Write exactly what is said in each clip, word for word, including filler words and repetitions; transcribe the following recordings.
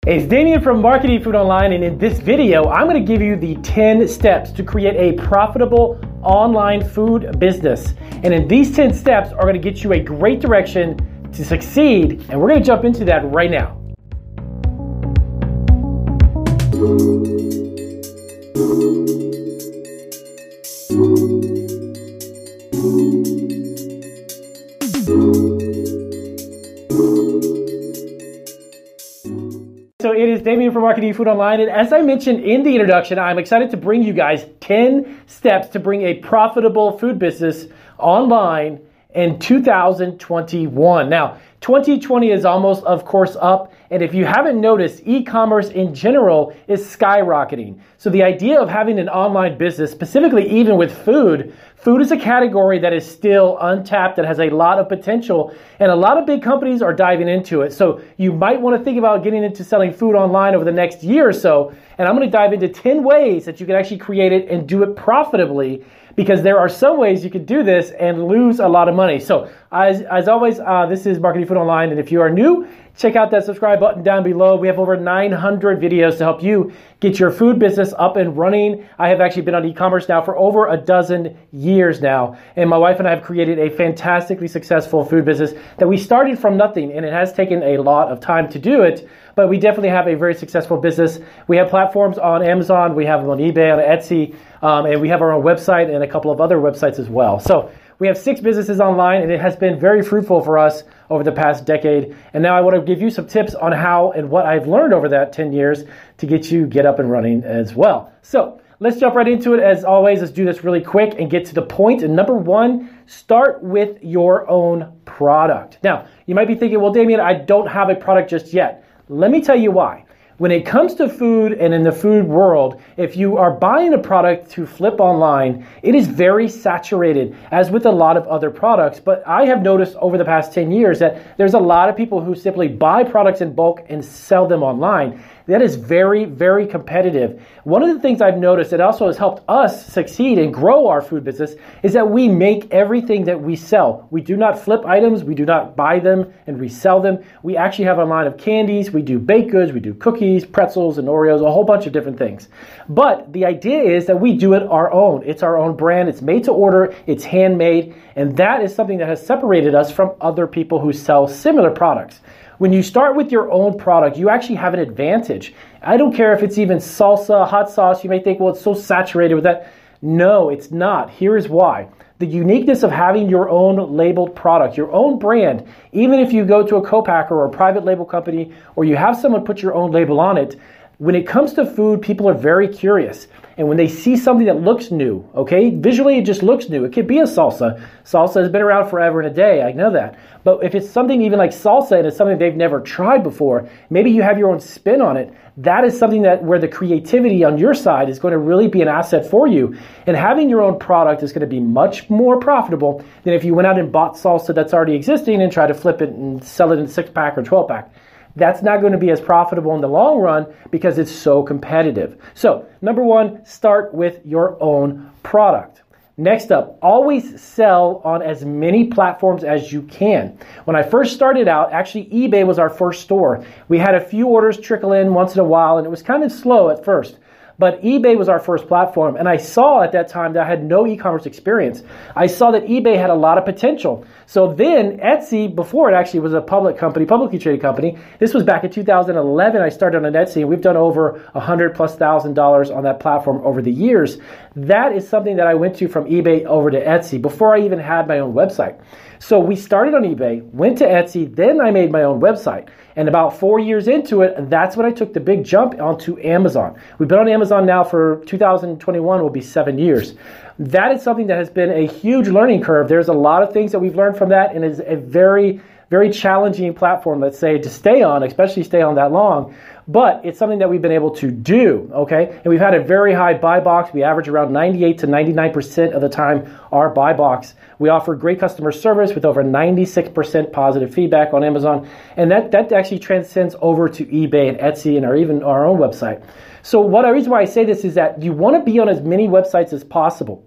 Hey, it's Damien from Marketing Food Online, and in this video, I'm going to give you the ten steps to create a profitable online food business. And in these ten steps are going to get you a great direction to succeed, and we're going to jump into that right now. So it is Damien from Marketing Food Online, and as I mentioned in the introduction, I'm excited to bring you guys ten steps to bring a profitable food business online in two thousand twenty-one. Now, twenty twenty is almost, of course, up, and if you haven't noticed, e-commerce in general is skyrocketing. So the idea of having an online business, specifically even with food, food is a category that is still untapped, that has a lot of potential, and a lot of big companies are diving into it. So you might want to think about getting into selling food online over the next year or so, and I'm going to dive into ten ways that you can actually create it and do it profitably, because there are some ways you could do this and lose a lot of money. So as, as always, uh, this is Marketing Food Online, and if you are new, check out that subscribe button down below. We have over nine hundred videos to help you get your food business up and running. I have actually been on e-commerce now for over a dozen years now, and my wife and I have created a fantastically successful food business that we started from nothing, and it has taken a lot of time to do it, but we definitely have a very successful business. We have platforms on Amazon, we have them on eBay, on Etsy, um, and we have our own website and a couple of other websites as well. So we have six businesses online, and it has been very fruitful for us over the past decade. And now I want to give you some tips on how and what I've learned over that ten years to get you get up and running as well. So let's jump right into it. As always, let's do this really quick and get to the point. And number one, start with your own product. Now, you might be thinking, well, Damien, I don't have a product just yet. Let me tell you why. When it comes to food and in the food world, if you are buying a product to flip online, it is very saturated, as with a lot of other products. But I have noticed over the past ten years that there's a lot of people who simply buy products in bulk and sell them online. That is very, very competitive. One of the things I've noticed that also has helped us succeed and grow our food business is that we make everything that we sell. We do not flip items. We do not buy them and resell them. We actually have a line of candies. We do baked goods. We do cookies, pretzels, and Oreos, a whole bunch of different things. But the idea is that we do it our own. It's our own brand. It's made to order. It's handmade. And that is something that has separated us from other people who sell similar products. When you start with your own product, you actually have an advantage. I don't care if it's even salsa, hot sauce. You may think, well, it's so saturated with that. No, it's not. Here is why. The uniqueness of having your own labeled product, your own brand, even if you go to a co-packer or a private label company, or you have someone put your own label on it, when it comes to food, people are very curious. And when they see something that looks new, okay, visually it just looks new. It could be a salsa. Salsa has been around forever and a day, I know that. But if it's something even like salsa and it's something they've never tried before, maybe you have your own spin on it, that is something that where the creativity on your side is going to really be an asset for you. And having your own product is going to be much more profitable than if you went out and bought salsa that's already existing and tried to flip it and sell it in a six-pack or twelve-pack. That's not going to be as profitable in the long run because it's so competitive. So, number one, start with your own product. Next up, always sell on as many platforms as you can. When I first started out, actually eBay was our first store. We had a few orders trickle in once in a while, and it was kind of slow at first. But eBay was our first platform, and I saw at that time that I had no e-commerce experience. I saw that eBay had a lot of potential. So then Etsy, before it actually was a public company, publicly traded company, this was back in two thousand eleven, I started on Etsy, and we've done over a hundred plus thousand dollars on that platform over the years. That is something that I went to from eBay over to Etsy before I even had my own website. So we started on eBay, went to Etsy, then I made my own website. And about four years into it, that's when I took the big jump onto Amazon. We've been on Amazon now for two thousand twenty-one, will be seven years. That is something that has been a huge learning curve. There's a lot of things that we've learned from that, and it's a very, very challenging platform, let's say, to stay on, especially stay on that long. But it's something that we've been able to do, okay? And we've had a very high buy box. We average around ninety-eight to ninety-nine percent of the time our buy box. We offer great customer service with over ninety-six percent positive feedback on Amazon. And that, that actually transcends over to eBay and Etsy and or even our own website. So what the reason why I say this is that you want to be on as many websites as possible.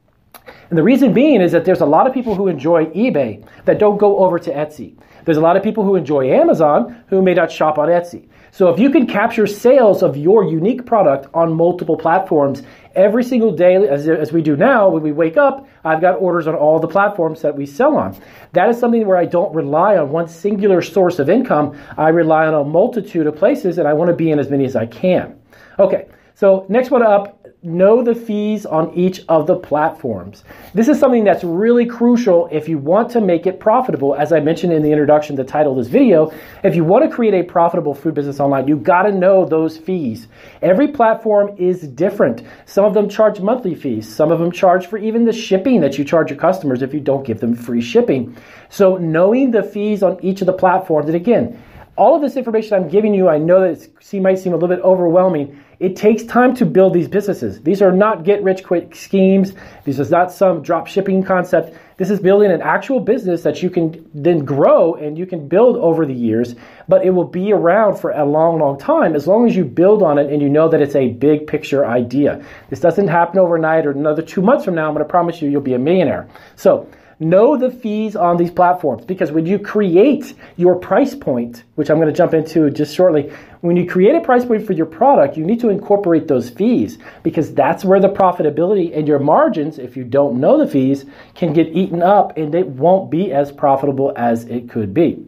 And the reason being is that there's a lot of people who enjoy eBay that don't go over to Etsy. There's a lot of people who enjoy Amazon who may not shop on Etsy. So if you can capture sales of your unique product on multiple platforms every single day, as, as we do now, when we wake up, I've got orders on all the platforms that we sell on. That is something where I don't rely on one singular source of income. I rely on a multitude of places, and I want to be in as many as I can. Okay, so next one up, know the fees on each of the platforms. This is something that's really crucial if you want to make it profitable. As I mentioned in the introduction, the title of this video, if you want to create a profitable food business online, you've got to know those fees. Every platform is different. Some of them charge monthly fees. Some of them charge for even the shipping that you charge your customers if you don't give them free shipping. So knowing the fees on each of the platforms, and again, all of this information I'm giving you, I know that it might seem a little bit overwhelming. It takes time to build these businesses. These are not get-rich-quick schemes. This is not some drop shipping concept. This is building an actual business that you can then grow and you can build over the years, but it will be around for a long, long time as long as you build on it and you know that it's a big picture idea. This doesn't happen overnight or another two months from now. I'm going to promise you you'll be a millionaire. So know the fees on these platforms, because when you create your price point, which I'm going to jump into just shortly, when you create a price point for your product, you need to incorporate those fees, because that's where the profitability and your margins, if you don't know the fees, can get eaten up and it won't be as profitable as it could be.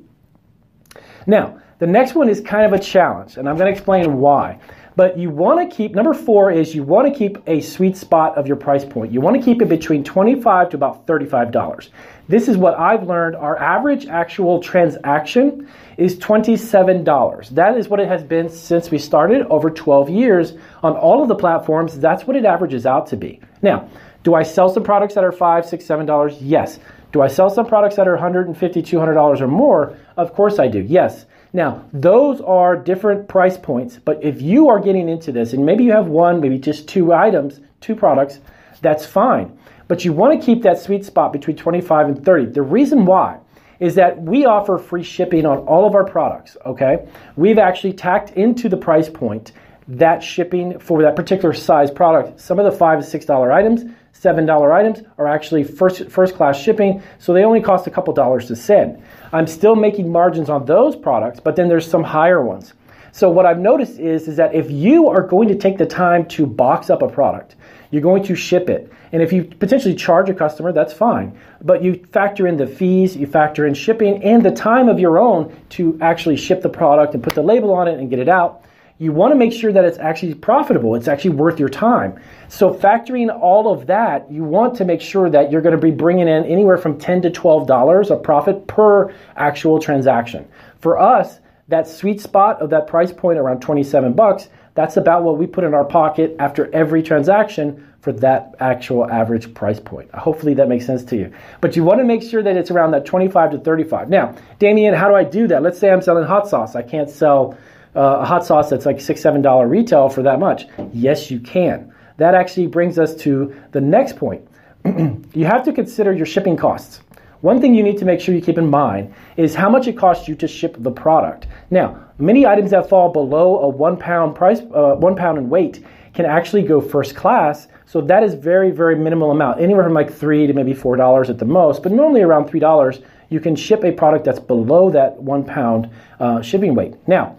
Now, the next one is kind of a challenge, and I'm going to explain why. But you want to keep, number four is you want to keep a sweet spot of your price point. You want to keep it between twenty-five dollars to about thirty-five dollars. This is what I've learned. Our average actual transaction is twenty-seven dollars. That is what it has been since we started over twelve years on all of the platforms. That's what it averages out to be. Now, do I sell some products that are five dollars, six dollars, seven dollars? Yes. Do I sell some products that are one hundred fifty dollars, two hundred dollars or more? Of course I do. Yes. Now, those are different price points, but if you are getting into this, and maybe you have one, maybe just two items, two products, that's fine. But you want to keep that sweet spot between twenty-five and thirty. The reason why is that we offer free shipping on all of our products, okay? We've actually tacked into the price point that shipping for that particular size product. Some of the five to six dollar items, seven dollar items are actually first first class shipping, so they only cost a couple dollars to send. I'm still making margins on those products, but then there's some higher ones. So what I've noticed is, is that if you are going to take the time to box up a product, you're going to ship it. And if you potentially charge a customer, that's fine. But you factor in the fees, you factor in shipping, and the time of your own to actually ship the product and put the label on it and get it out. You want to make sure that it's actually profitable. It's actually worth your time. So factoring all of that, you want to make sure that you're going to be bringing in anywhere from ten to twelve dollars of profit per actual transaction. For us, that sweet spot of that price point around twenty-seven bucks, that's about what we put in our pocket after every transaction for that actual average price point. Hopefully that makes sense to you. But you want to make sure that it's around that twenty-five to thirty-five. Now, Damien, how do I do that? Let's say I'm selling hot sauce. I can't sell Uh, a hot sauce that's like six, seven dollar retail for that much. Yes, you can. That actually brings us to the next point. You have to consider your shipping costs. One thing you need to make sure you keep in mind is how much it costs you to ship the product. Now, many items that fall below a one pound price, uh, one pound in weight, can actually go first class. So that is very, very minimal amount, anywhere from like three to maybe four dollars at the most, but normally around three dollars. You can ship a product that's below that one pound uh, shipping weight. Now,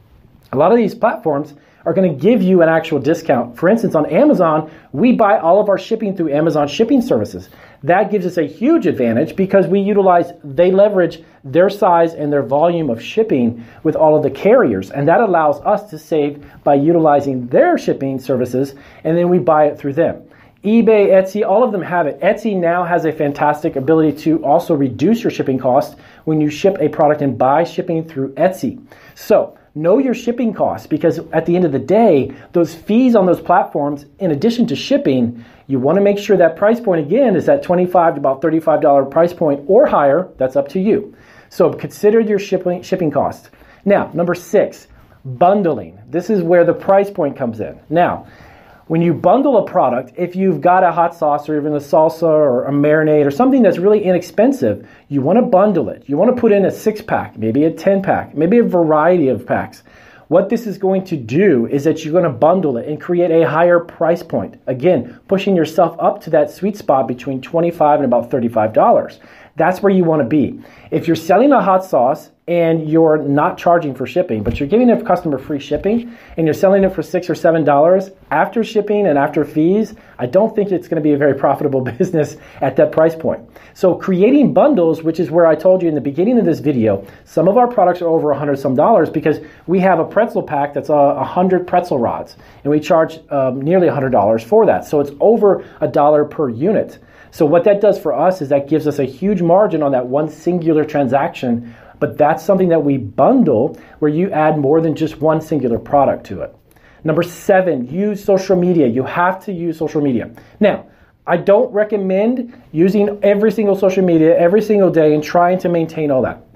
a lot of these platforms are going to give you an actual discount. For instance, on Amazon, we buy all of our shipping through Amazon Shipping Services. That gives us a huge advantage because we utilize, they leverage their size and their volume of shipping with all of the carriers. And that allows us to save by utilizing their shipping services, and then we buy it through them. eBay, Etsy, all of them have it. Etsy now has a fantastic ability to also reduce your shipping costs when you ship a product and buy shipping through Etsy. So, know your shipping costs, because at the end of the day, those fees on those platforms, in addition to shipping, you want to make sure that price point, again, is that twenty-five to about thirty-five dollar price point or higher. That's up to you. So consider your shipping shipping costs. Now, number six, bundling. This is where the price point comes in. Now, when you bundle a product, if you've got a hot sauce or even a salsa or a marinade or something that's really inexpensive, you want to bundle it. You want to put in a six pack, maybe a ten pack, maybe a variety of packs. What this is going to do is that you're going to bundle it and create a higher price point. Again, pushing yourself up to that sweet spot between twenty-five dollars and about thirty-five dollars. That's where you want to be. If you're selling a hot sauce and you're not charging for shipping, but you're giving a customer free shipping and you're selling it for six or seven dollars after shipping and after fees, I don't think it's going to be a very profitable business at that price point. So creating bundles, which is where I told you in the beginning of this video, some of our products are over a hundred some dollars because we have a pretzel pack that's a hundred pretzel rods, and we charge um, nearly a hundred dollars for that. So it's over a dollar per unit. So what that does for us is that gives us a huge margin on that one singular transaction, but that's something that we bundle where you add more than just one singular product to it. Number seven, use social media. You have to use social media. Now, I don't recommend using every single social media every single day and trying to maintain all that.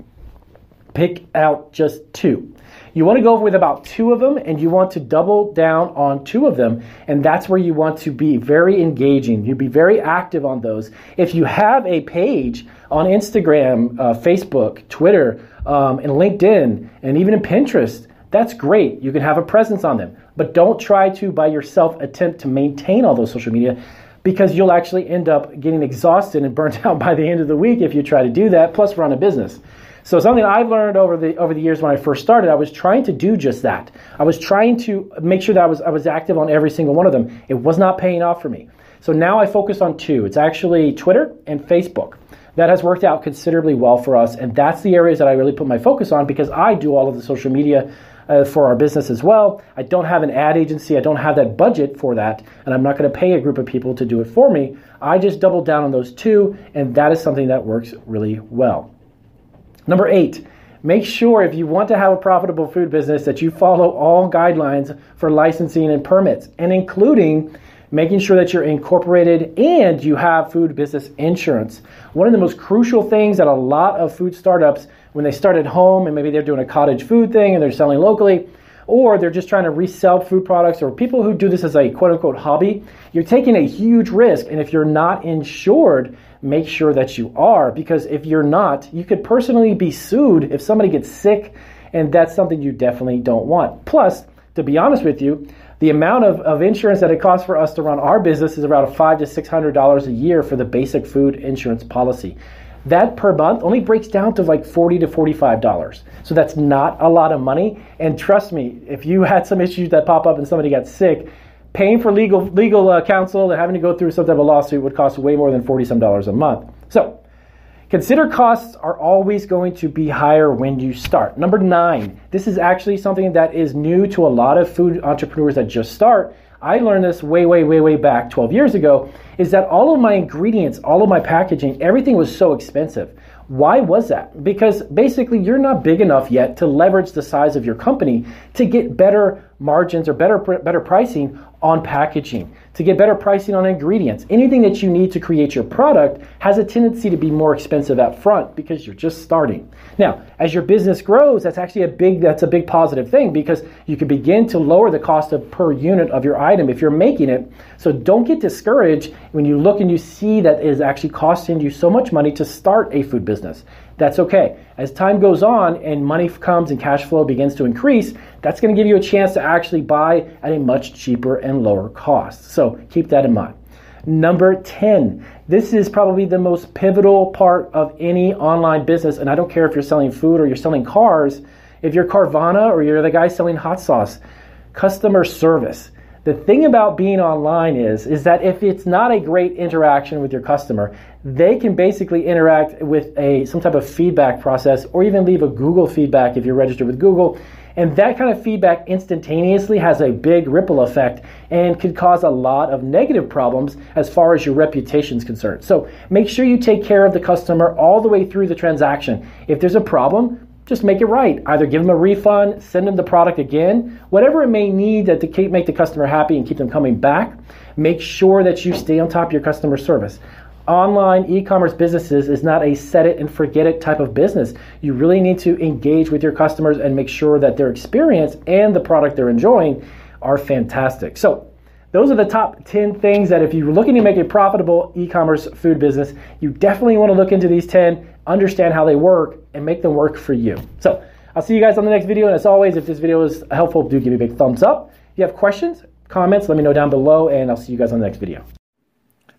Pick out just two. You want to go with about two of them, and you want to double down on two of them, and that's where you want to be very engaging. You be very active on those. If you have a page on Instagram, uh, Facebook, Twitter, um, and LinkedIn, and even in Pinterest, that's great. You can have a presence on them, but don't try to, by yourself, attempt to maintain all those social media, because you'll actually end up getting exhausted and burnt out by the end of the week if you try to do that, plus run a business. So something I've learned over the over the years when I first started, I was trying to do just that. I was trying to make sure that I was I was active on every single one of them. It was not paying off for me. So now I focus on two. It's actually Twitter and Facebook. That has worked out considerably well for us, and that's the areas that I really put my focus on because I do all of the social media uh, for our business as well. I don't have an ad agency. I don't have that budget for that, and I'm not going to pay a group of people to do it for me. I just double down on those two, and that is something that works really well. Number eight, make sure if you want to have a profitable food business that you follow all guidelines for licensing and permits, and including making sure that you're incorporated and you have food business insurance. One of the most crucial things that a lot of food startups, when they start at home and maybe they're doing a cottage food thing and they're selling locally, or they're just trying to resell food products, or people who do this as a quote-unquote hobby, you're taking a huge risk. And if you're not insured, make sure that you are, because if you're not, you could personally be sued if somebody gets sick, and that's something you definitely don't want. Plus, to be honest with you, the amount of, of insurance that it costs for us to run our business is around five to six hundred dollars a year for the basic food insurance policy. That per month only breaks down to like forty to forty-five dollars. So that's not a lot of money. And trust me, if you had some issues that pop up and somebody got sick, paying for legal legal uh, counsel and having to go through some type of lawsuit would cost way more than forty some dollars a month. So consider costs are always going to be higher when you start. Number nine, this is actually something that is new to a lot of food entrepreneurs that just start. I learned this way, way, way, way back twelve years ago, is that all of my ingredients, all of my packaging, everything was so expensive. Why was that? Because basically you're not big enough yet to leverage the size of your company to get better margins or better better pricing on packaging, to get better pricing on ingredients. Anything that you need to create your product has a tendency to be more expensive up front because you're just starting. Now, as your business grows, that's actually a big that's a big positive thing because you can begin to lower the cost of per unit of your item if you're making it. So don't get discouraged when you look and you see that it is actually costing you so much money to start a food business. That's okay. As time goes on and money comes and cash flow begins to increase, that's going to give you a chance to actually buy at a much cheaper and lower cost. So keep that in mind. Number ten, this is probably the most pivotal part of any online business, and I don't care if you're selling food or you're selling cars, if you're Carvana or you're the guy selling hot sauce, customer service. The thing about being online is, is that if it's not a great interaction with your customer, they can basically interact with a some type of feedback process or even leave a Google feedback if you're registered with Google. And that kind of feedback instantaneously has a big ripple effect and could cause a lot of negative problems as far as your reputation is concerned. So make sure you take care of the customer all the way through the transaction. If there's a problem, just make it right. Either give them a refund, send them the product again, whatever it may need that to keep, make the customer happy and keep them coming back. Make sure that you stay on top of your customer service. Online e-commerce businesses is not a set it and forget it type of business. You really need to engage with your customers and make sure that their experience and the product they're enjoying are fantastic. So those are the top ten things that if you're looking to make a profitable e-commerce food business, you definitely want to look into these ten, understand how they work, and make them work for you. So I'll see you guys on the next video. And as always, if this video is helpful, do give me a big thumbs up. If you have questions, comments, let me know down below, and I'll see you guys on the next video.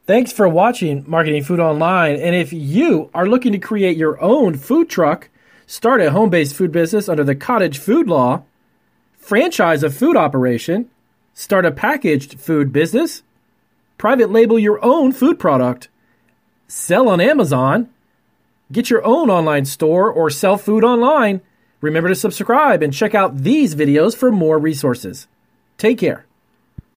Thanks for watching Marketing Food Online. And if you are looking to create your own food truck, start a home-based food business under the Cottage Food Law, franchise a food operation, start a packaged food business, private label your own food product, sell on Amazon, get your own online store, or sell food online, remember to subscribe and check out these videos for more resources. Take care.